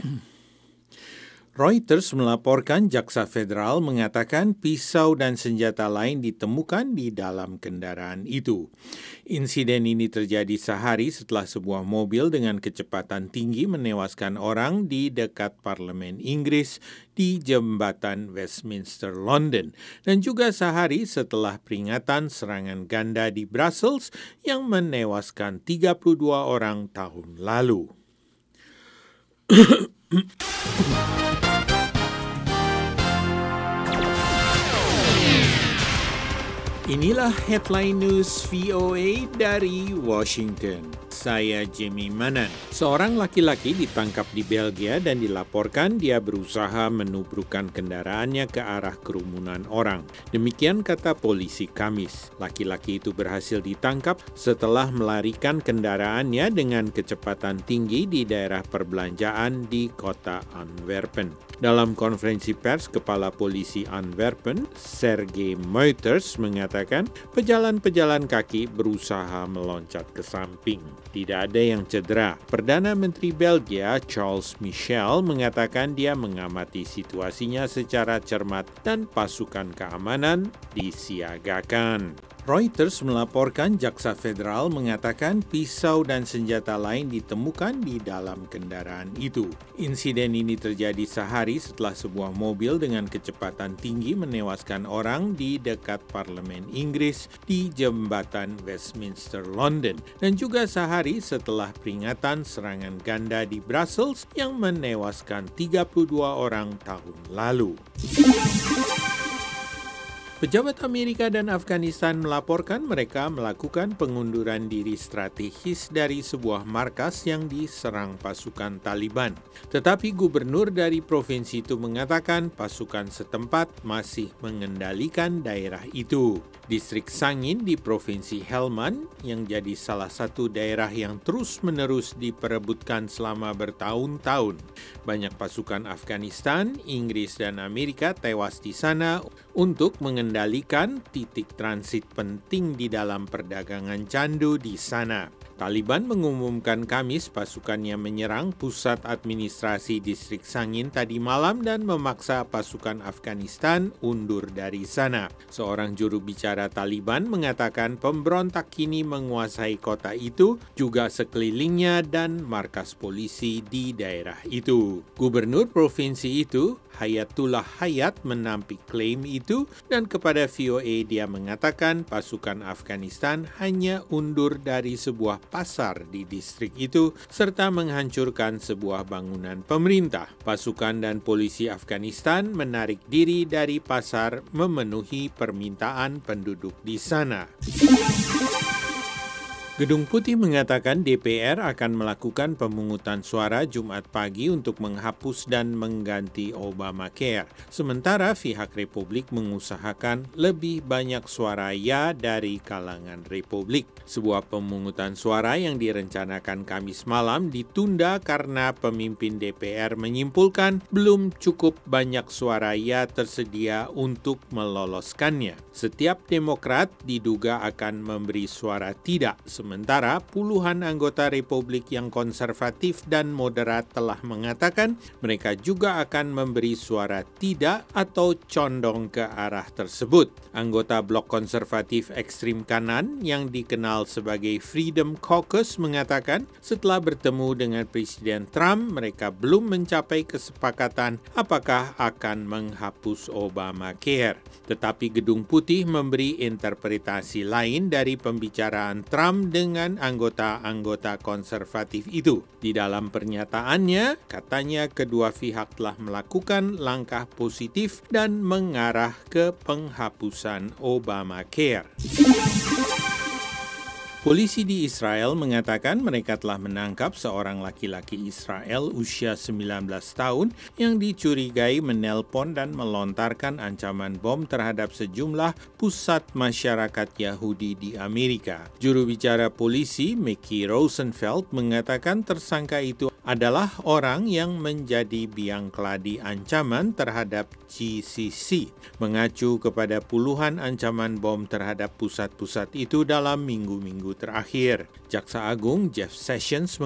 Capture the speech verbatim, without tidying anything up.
Reuters melaporkan jaksa federal mengatakan pisau dan senjata lain ditemukan di dalam kendaraan itu. Insiden ini terjadi sehari setelah sebuah mobil dengan kecepatan tinggi menewaskan orang di dekat parlemen Inggris di jembatan Westminster, London, dan juga sehari setelah peringatan serangan ganda di Brussels yang menewaskan tiga puluh dua orang tahun lalu. Inilah headline news V O A dari Washington. Saya Jimmy Manan. Seorang laki-laki ditangkap di Belgia dan dilaporkan dia berusaha menubrukkan kendaraannya ke arah kerumunan orang. Demikian kata polisi Kamis. Laki-laki itu berhasil ditangkap setelah melarikan kendaraannya dengan kecepatan tinggi di daerah perbelanjaan di kota Antwerpen. Dalam konferensi pers, Kepala Polisi Antwerpen, Serge Meuters, mengatakan pejalan-pejalan kaki berusaha meloncat ke samping. Tidak ada yang cedera. Perdana Menteri Belgia, Charles Michel, mengatakan dia mengamati situasinya secara cermat dan pasukan keamanan disiagakan. Reuters melaporkan jaksa federal mengatakan pisau dan senjata lain ditemukan di dalam kendaraan itu. Insiden ini terjadi sehari setelah sebuah mobil dengan kecepatan tinggi menewaskan orang di dekat parlemen Inggris di jembatan Westminster, London, dan juga sehari setelah peringatan serangan ganda di Brussels yang menewaskan tiga puluh dua orang tahun lalu. Pejabat Amerika dan Afghanistan melaporkan mereka melakukan pengunduran diri strategis dari sebuah markas yang diserang pasukan Taliban. Tetapi gubernur dari provinsi itu mengatakan pasukan setempat masih mengendalikan daerah itu. Distrik Sangin di Provinsi Helmand yang jadi salah satu daerah yang terus-menerus diperebutkan selama bertahun-tahun. Banyak pasukan Afghanistan, Inggris, dan Amerika tewas di sana untuk mengendalikan titik transit penting di dalam perdagangan candu di sana. Taliban mengumumkan Kamis pasukannya menyerang pusat administrasi distrik Sangin tadi malam dan memaksa pasukan Afghanistan undur dari sana. Seorang juru bicara Taliban mengatakan pemberontak kini menguasai kota itu, juga sekelilingnya dan markas polisi di daerah itu. Gubernur provinsi itu, Hayatullah Hayat, menampik klaim itu dan kepada V O A dia mengatakan pasukan Afghanistan hanya undur dari sebuah pasar di distrik itu serta menghancurkan sebuah bangunan pemerintah. Pasukan dan polisi Afghanistan menarik diri dari pasar memenuhi permintaan penduduk di sana. Gedung Putih mengatakan D P R akan melakukan pemungutan suara Jumat pagi untuk menghapus dan mengganti Obamacare. Sementara pihak Republik mengusahakan lebih banyak suara ya dari kalangan Republik. Sebuah pemungutan suara yang direncanakan Kamis malam ditunda karena pemimpin D P R menyimpulkan belum cukup banyak suara ya tersedia untuk meloloskannya. Setiap Demokrat diduga akan memberi suara tidak. Sementara puluhan anggota Republik yang konservatif dan moderat telah mengatakan mereka juga akan memberi suara tidak atau condong ke arah tersebut. Anggota blok konservatif ekstrim kanan yang dikenal sebagai Freedom Caucus mengatakan setelah bertemu dengan Presiden Trump, mereka belum mencapai kesepakatan apakah akan menghapus Obamacare. Tetapi Gedung Putih memberi interpretasi lain dari pembicaraan Trump dengan anggota-anggota konservatif itu. Di dalam pernyataannya, katanya kedua pihak telah melakukan langkah positif dan mengarah ke penghapusan Obamacare. Polisi di Israel mengatakan mereka telah menangkap seorang laki-laki Israel usia sembilan belas tahun yang dicurigai menelpon dan melontarkan ancaman bom terhadap sejumlah pusat masyarakat Yahudi di Amerika. Juru bicara polisi, Mickey Rosenfeld, mengatakan tersangka itu adalah orang yang menjadi biang keladi ancaman terhadap G C C, mengacu kepada puluhan ancaman bom terhadap pusat-pusat itu dalam minggu-minggu terakhir. Jaksa Agung Jeff Sessions